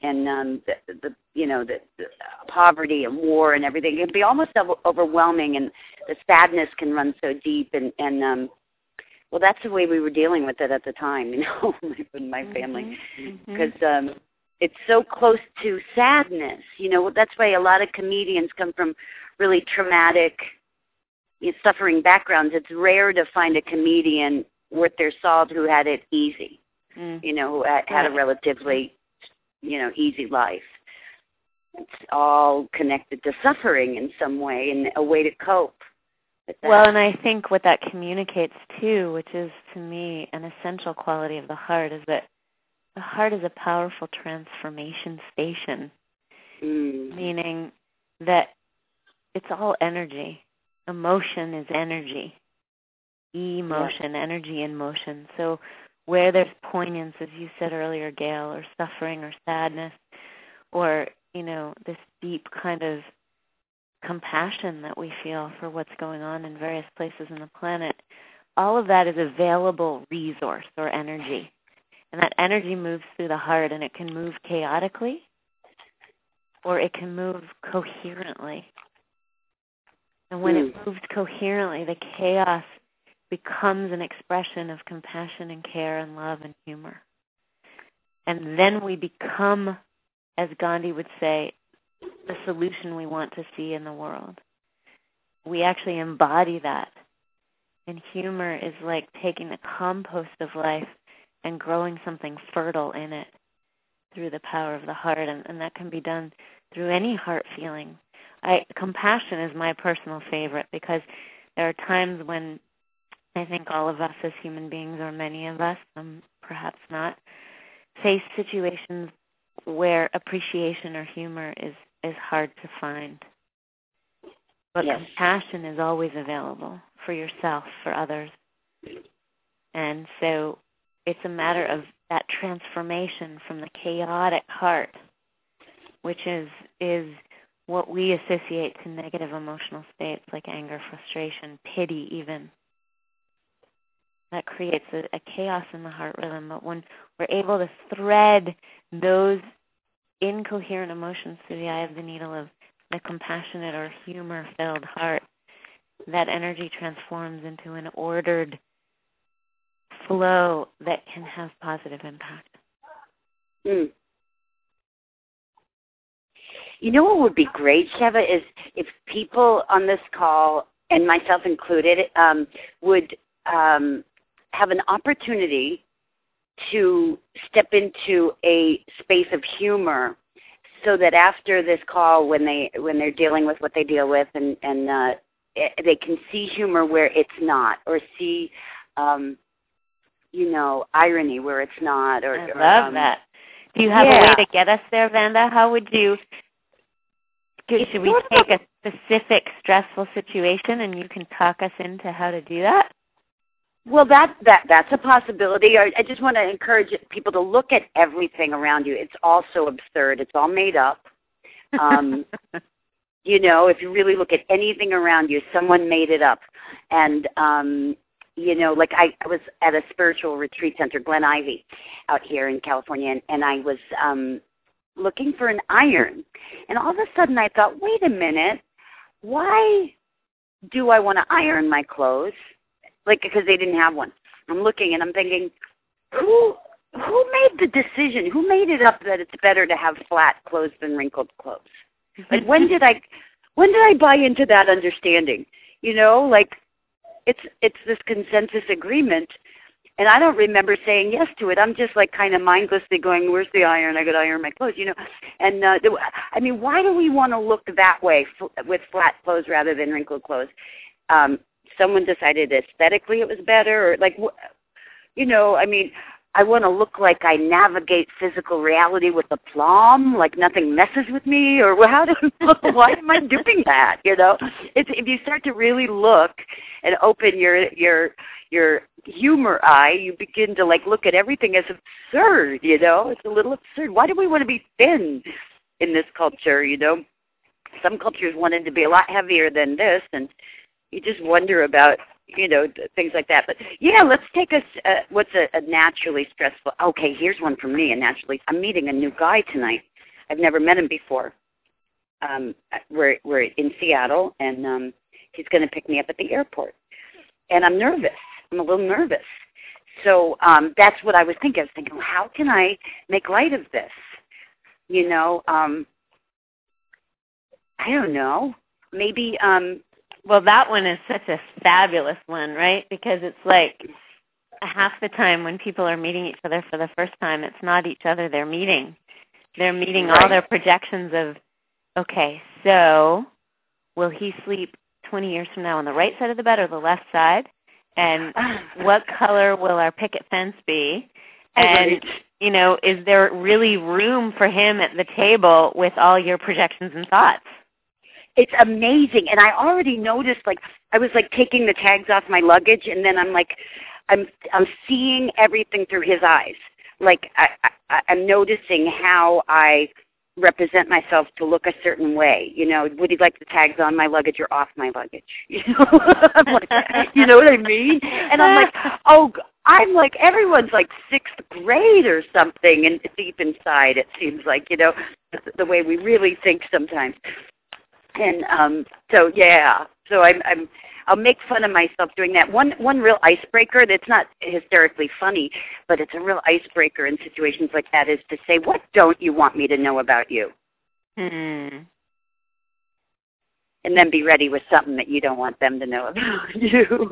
the poverty and war and everything. It can be almost overwhelming, and the sadness can run so deep. And well, that's the way we were dealing with it at the time, with my family, because it's so close to sadness. That's why a lot of comedians come from really traumatic, suffering backgrounds. It's rare to find a comedian worth their salt who had it easy, who had a relatively, easy life. It's all connected to suffering in some way and a way to cope with that. Well, and I think what that communicates too, which is to me an essential quality of the heart, is that the heart is a powerful transformation station, meaning that it's all energy. Emotion is energy. Emotion, energy in motion. So where there's poignance, as you said earlier, Gail, or suffering or sadness, or, this deep kind of compassion that we feel for what's going on in various places in the planet, all of that is available resource or energy. And that energy moves through the heart, and it can move chaotically, or it can move coherently. And when it moves coherently, the chaos becomes an expression of compassion and care and love and humor. And then we become, as Gandhi would say, the solution we want to see in the world. We actually embody that. And humor is like taking the compost of life and growing something fertile in it through the power of the heart. And that can be done through any heart feeling. Compassion is my personal favorite because there are times when I think all of us as human beings, or many of us, perhaps not, face situations where appreciation or humor is hard to find. But compassion is always available for yourself, for others. And so it's a matter of that transformation from the chaotic heart, which is what we associate to negative emotional states like anger, frustration, pity even. That creates a chaos in the heart rhythm. But when we're able to thread those incoherent emotions through the eye of the needle of the compassionate or humor-filled heart, that energy transforms into an ordered flow that can have positive impact. You know what would be great, Sheva, is if people on this call, and myself included, would have an opportunity to step into a space of humor, so that after this call, when they're dealing with what they deal with, and they can see humor where it's not, or see irony where it's not. I love that. Do you have a way to get us there, Vanda? How would you? Should we take a specific stressful situation and you can talk us into how to do that? Well, that's a possibility. I just want to encourage people to look at everything around you. It's all so absurd. It's all made up. If you really look at anything around you, someone made it up. And, like I was at a spiritual retreat center, Glen Ivy, out here in California, and I was looking for an iron. And all of a sudden I thought, wait a minute, why do I want to iron my clothes? Because they didn't have one. I'm looking and I'm thinking, who made the decision? Who made it up that it's better to have flat clothes than wrinkled clothes? When did I buy into that understanding? It's this consensus agreement, and I don't remember saying yes to it. I'm just kind of mindlessly going, where's the iron? I got to iron my clothes, And why do we want to look that way with flat clothes rather than wrinkled clothes? Someone decided aesthetically it was better, or I want to look like I navigate physical reality with aplomb, like nothing messes with me, or why am I doing that? If you start to really look and open your humor eye, you begin to look at everything as absurd. It's a little absurd. Why do we want to be thin in this culture? Some cultures wanted to be a lot heavier than this, and You just wonder about, things like that. But yeah, let's take what's a naturally stressful. Okay, here's one from me. I'm meeting a new guy tonight. I've never met him before. We're in Seattle, and he's going to pick me up at the airport. And I'm nervous. I'm a little nervous. So that's what I was thinking. I was thinking, well, how can I make light of this? I don't know. Maybe. Well, that one is such a fabulous one, right? Because it's like half the time when people are meeting each other for the first time, it's not each other they're meeting. They're meeting right. all their projections of, okay, so will he sleep 20 years from now on the right side of the bed or the left side? And what color will our picket fence be? And, is there really room for him at the table with all your projections and thoughts? It's amazing. And I already noticed, I was, taking the tags off my luggage, and then I'm seeing everything through his eyes. I'm noticing how I represent myself to look a certain way. Would he like the tags on my luggage or off my luggage? I'm like, you know what I mean? And I'm like, everyone's like sixth grade or something, and deep inside it seems like, the way we really think sometimes. And so I'll make fun of myself doing that. One real icebreaker that's not hysterically funny, but it's a real icebreaker in situations like that is to say, what don't you want me to know about you? And then be ready with something that you don't want them to know about you.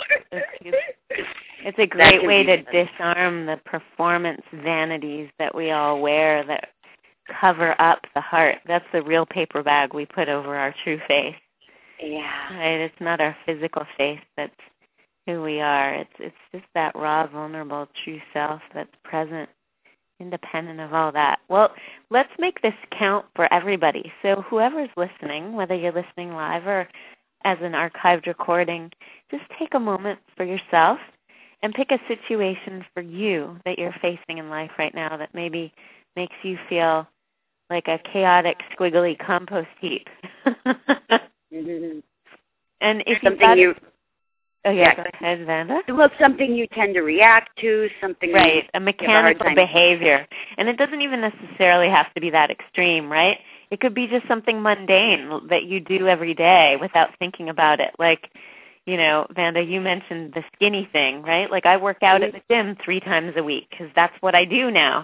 It's a great way to disarm the performance vanities that we all wear that cover up the heart. That's the real paper bag we put over our true face. Yeah. Right? It's not our physical face that's who we are. It's just that raw, vulnerable, true self that's present, independent of all that. Well, let's make this count for everybody. So whoever's listening, whether you're listening live or as an archived recording, just take a moment for yourself and pick a situation for you that you're facing in life right now that maybe makes you feel like a chaotic, squiggly compost heap. And if go ahead, Vanda. Well, something you tend to react to, something right, a mechanical behavior, and it doesn't even necessarily have to be that extreme, right? It could be just something mundane that you do every day without thinking about it. Like, Vanda, you mentioned the skinny thing, right? Like I work out at the gym 3 times a week because that's what I do now.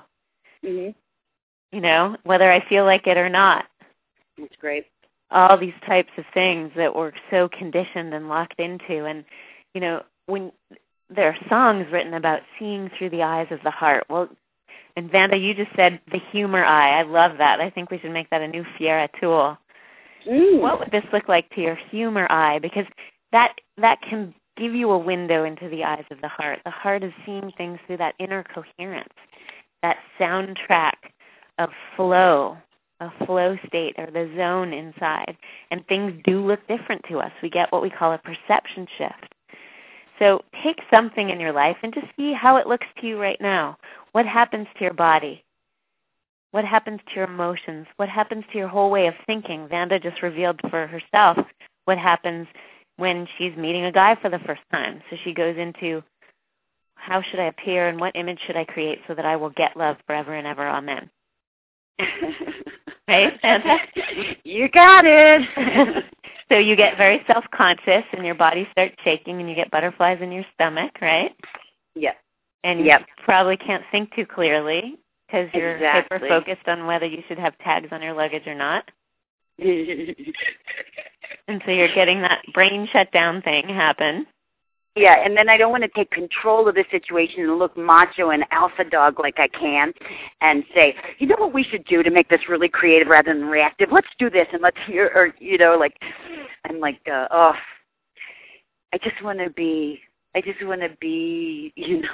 Whether I feel like it or not. That's great. All these types of things that we're so conditioned and locked into. And, when there are songs written about seeing through the eyes of the heart. Well, and Vanda, you just said the humor eye. I love that. I think we should make that a new Fiera tool. What would this look like to your humor eye? Because that can give you a window into the eyes of the heart. The heart is seeing things through that inner coherence, that soundtrack of flow, a flow state or the zone inside. And things do look different to us. We get what we call a perception shift. So take something in your life and just see how it looks to you right now. What happens to your body? What happens to your emotions? What happens to your whole way of thinking? Vanda just revealed for herself what happens when she's meeting a guy for the first time. So she goes into, how should I appear and what image should I create so that I will get love forever and ever? Amen. Right, Vanda? You got it. So you get very self-conscious and your body starts shaking and you get butterflies in your stomach, right? Yep. And you probably can't think too clearly because you're hyper-focused on whether you should have tags on your luggage or not. And so you're getting that brain shutdown thing happen. Yeah, and then I don't want to take control of the situation and look macho and alpha dog like I can and say, you know what we should do to make this really creative rather than reactive? Let's do this and let's hear, or, I'm like, I just want to be, just be.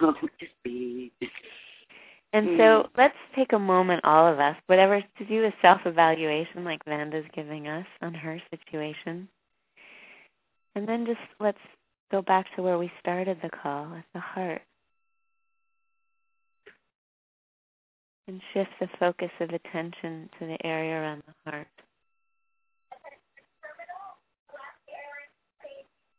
And so let's take a moment, all of us, whatever, to do a self-evaluation like Vanda's giving us on her situation. And then just let's go back to where we started the call, at the heart. And shift the focus of attention to the area around the heart.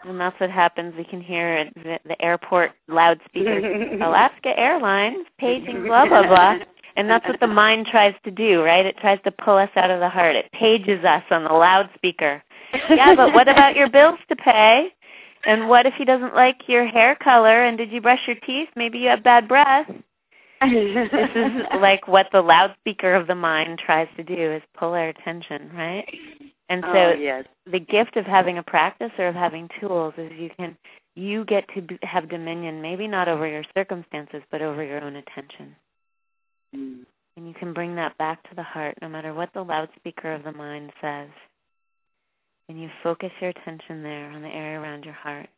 And that's what happens. We can hear the airport loudspeakers, Alaska Airlines, paging, blah, blah, blah. And that's what the mind tries to do, right? It tries to pull us out of the heart. It pages us on the loudspeaker. Yeah, but what about your bills to pay? And what if he doesn't like your hair color? And did you brush your teeth? Maybe you have bad breath. This is like what the loudspeaker of the mind tries to do, is pull our attention, right? And so the gift of having a practice or of having tools is you get to have dominion, maybe not over your circumstances, but over your own attention. And you can bring that back to the heart no matter what the loudspeaker of the mind says. And you focus your attention there on the area around your heart.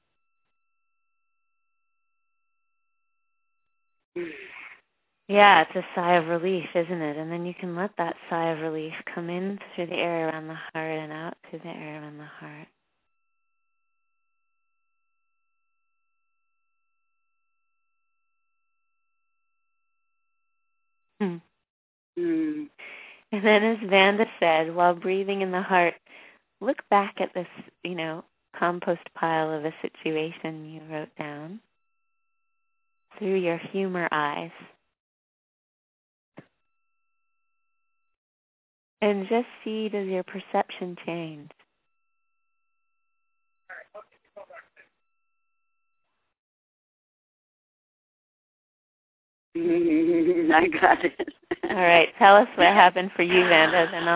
Yeah, it's a sigh of relief, isn't it? And then you can let that sigh of relief come in through the area around the heart and out through the area around the heart. And then, as Vanda said, while breathing in the heart, look back at this, compost pile of a situation you wrote down through your humor eyes. And just see, does your perception change? I got it. All right, tell us what happened for you, Vanda, and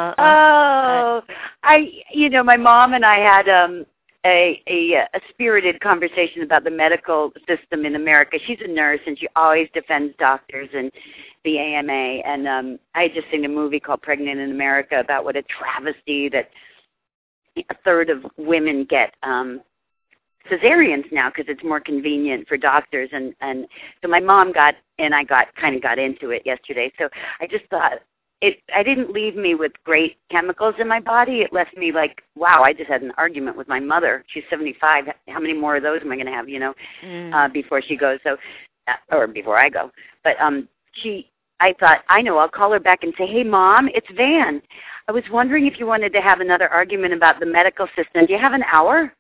my mom and I had a spirited conversation about the medical system in America. She's a nurse, and she always defends doctors and the AMA. And I had just seen a movie called Pregnant in America about what a travesty that a third of women get cesareans now because it's more convenient for doctors. And so my mom got into it yesterday. So I just thought, I didn't leave me with great chemicals in my body. It left me like, wow, I just had an argument with my mother. She's 75. How many more of those am I going to have, before she goes? So, or before I go. But I thought, I know, I'll call her back and say, hey, Mom, it's Van. I was wondering if you wanted to have another argument about the medical system. Do you have an hour?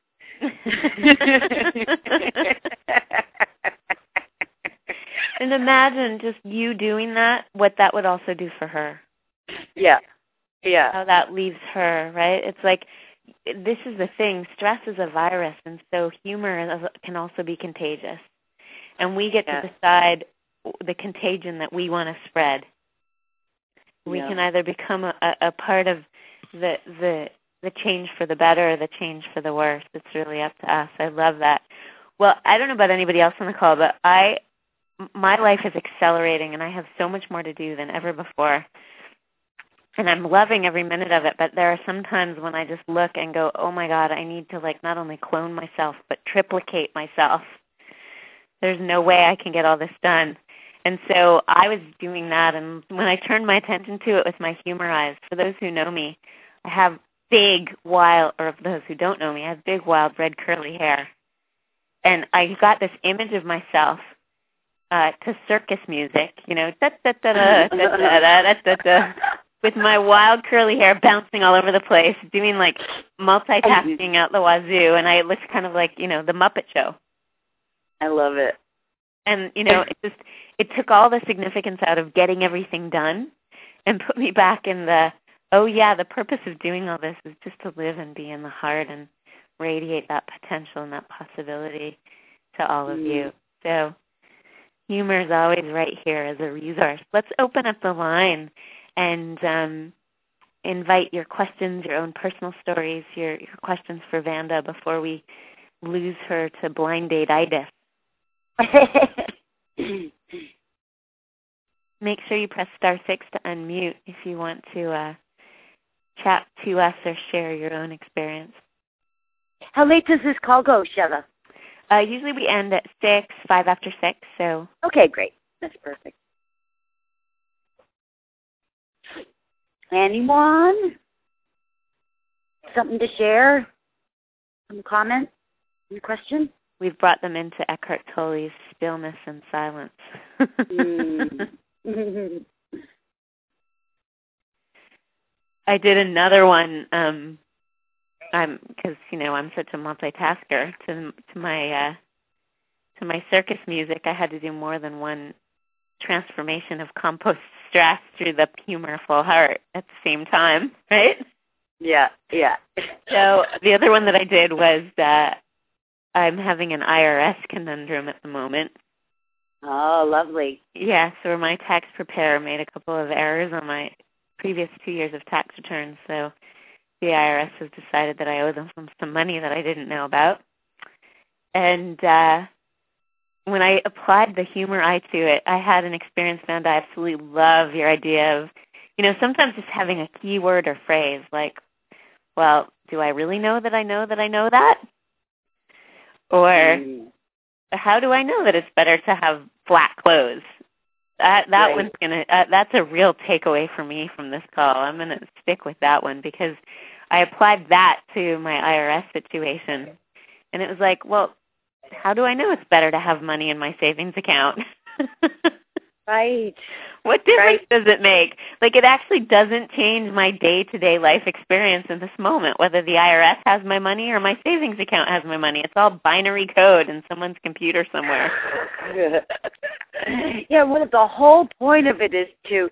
And imagine just you doing that, what that would also do for her. Yeah. How that leaves her, right? It's like, this is the thing, stress is a virus, and so humor can also be contagious. And we get to decide the contagion that we want to spread. We can either become a part of the change for the better or the change for the worse. It's really up to us. I love that. Well, I don't know about anybody else on the call, but my life is accelerating, and I have so much more to do than ever before. And I'm loving every minute of it, but there are some times when I just look and go, oh, my God, I need to not only clone myself, but triplicate myself. There's no way I can get all this done. And so I was doing that, and when I turned my attention to it with my humor eyes, for those who know me, I have big, wild, or those who don't know me, I have big, wild, red, curly hair. And I got this image of myself to circus music, da-da-da-da-da-da-da-da-da, with my wild curly hair bouncing all over the place, doing multitasking out the wazoo, and I looked kind of like, the Muppet Show. I love it. And, it took all the significance out of getting everything done and put me back in the purpose of doing all this is just to live and be in the heart and radiate that potential and that possibility to all of you. So humor is always right here as a resource. Let's open up the line and invite your questions, your own personal stories, your questions for Vanda before we lose her to blind date-itis. Make sure you press *6 to unmute if you want to chat to us or share your own experience. How late does this call go, Sheva? Usually we end at 6, 5 after 6. So okay, great. That's perfect. Anyone? Something to share? Some comment? Any question? We've brought them into Eckhart Tolle's Stillness and Silence. I did another one because I'm such a multitasker. To my circus music, I had to do more than one transformation of compost stress through the humorful heart at the same time, right? Yeah. So the other one that I did was I'm having an IRS conundrum at the moment. Oh, lovely. Yeah, so my tax preparer made a couple of errors on my previous 2 years of tax returns, so the IRS has decided that I owe them some money that I didn't know about. And when I applied the humor eye to it, I had an experience, and I absolutely love your idea of, sometimes just having a keyword or phrase like, well, do I really know that I know that I know that? Or how do I know that it's better to have flat clothes? That right. one's that's a real takeaway for me from this call. I'm gonna stick with that one because I applied that to my IRS situation, and it was like, well, how do I know it's better to have money in my savings account? Right. What difference does it make? Like, it actually doesn't change my day-to-day life experience in this moment, whether the IRS has my money or my savings account has my money. It's all binary code in someone's computer somewhere. Yeah, well, the whole point of it is to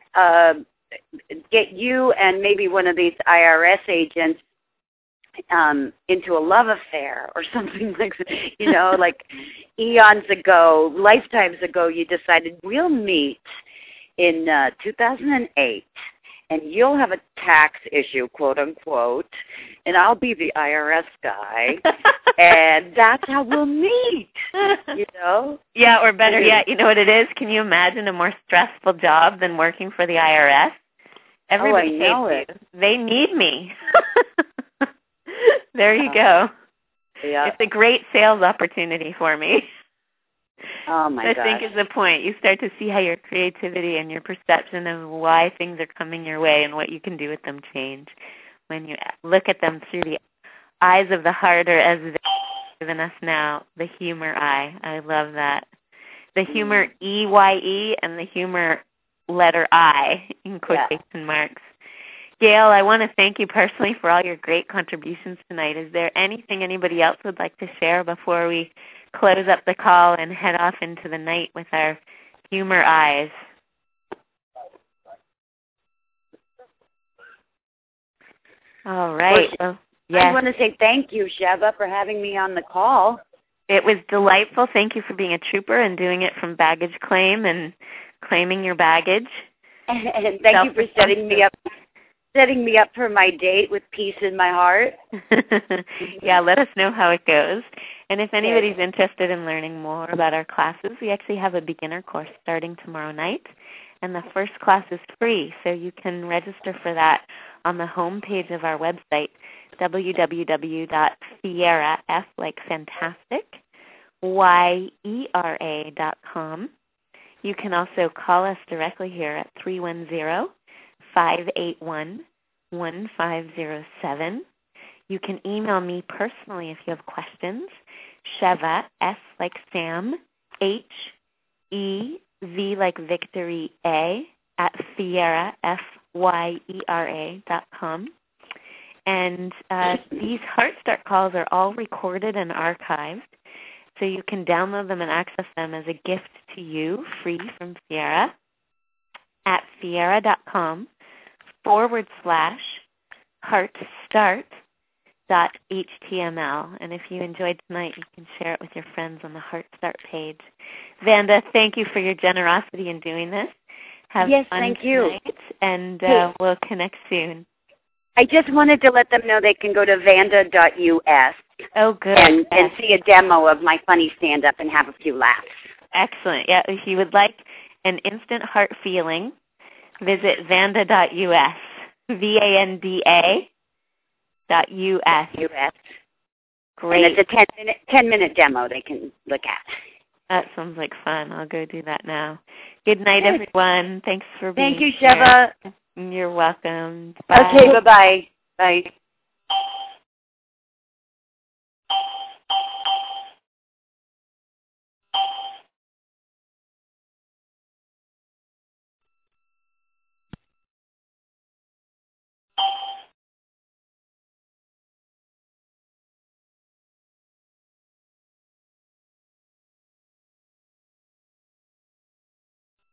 get you and maybe one of these IRS agents into a love affair or something like that. Like eons ago, lifetimes ago, you decided we'll meet in 2008, and you'll have a tax issue, quote unquote, and I'll be the IRS guy, and that's how we'll meet. Yeah, or better yet, you know what it is? Can you imagine a more stressful job than working for the IRS? Everybody hates you. They need me. There you go. Yeah. It's a great sales opportunity for me. Oh, my gosh. I think is the point. You start to see how your creativity and your perception of why things are coming your way and what you can do with them change when you look at them through the eyes of the heart, or as they've given us now, the humor eye. I love that. The humor EYE and the humor letter I in quotation marks. Gail, I want to thank you personally for all your great contributions tonight. Is there anything anybody else would like to share before we close up the call and head off into the night with our humor eyes? All right. Well, yes. I want to say thank you, Sheva, for having me on the call. It was delightful. Thank you for being a trooper and doing it from baggage claim and claiming your baggage. And thank you for setting me up for my date with peace in my heart. Yeah, let us know how it goes. And if anybody's interested in learning more about our classes, we actually have a beginner course starting tomorrow night. And the first class is free, so you can register for that on the home page of our website, www.fiera, F like fantastic, YERA.com. You can also call us directly here at 310-581-1507. You can email me personally if you have questions, Sheva, S like Sam, HEV like Victory A, at Fiera, FYERA.com. And these Heart Start calls are all recorded and archived, so you can download them and access them as a gift to you, free from Fiera, at Fiera.com/heartstart.html. And if you enjoyed tonight, you can share it with your friends on the Heart Start page. Vanda, thank you for your generosity in doing this. Have fun thank tonight, you. And we'll connect soon. I just wanted to let them know they can go to vanda.us. Oh, good. And see a demo of my funny stand-up and have a few laughs. Excellent. Yeah, if you would like an instant heart feeling, visit vanda.us, VANDA.us. Great. And it's a 10-minute demo they can look at. That sounds like fun. I'll go do that now. Good night, everyone. Thanks for being here. Thank you, Sheva. You're welcome. Bye. Okay, bye-bye. Bye.